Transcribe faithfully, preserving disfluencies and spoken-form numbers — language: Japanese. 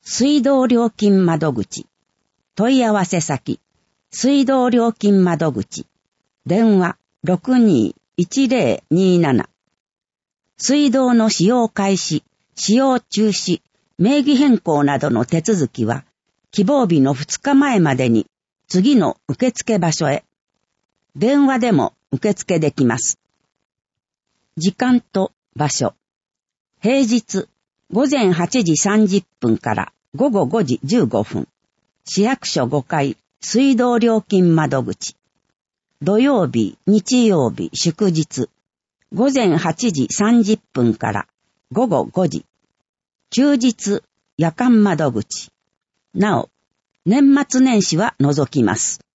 水道料金窓口。問い合わせ先。水道料金窓口。電話 ろくにーいちぜろにーなな。水道の使用開始、使用中止、名義変更などの手続きは、希望日のふつかまえまでに次の受付場所へ。電話でも受付できます。時間と場所。平日ごぜんはちじさんじゅっぷんからごごごじじゅうごふん。市役所ごかい水道料金窓口。土曜日、日曜日、祝日。ごぜんはちじさんじゅっぷんからごごごじ。休日、夜間窓口。なお、年末年始は除きます。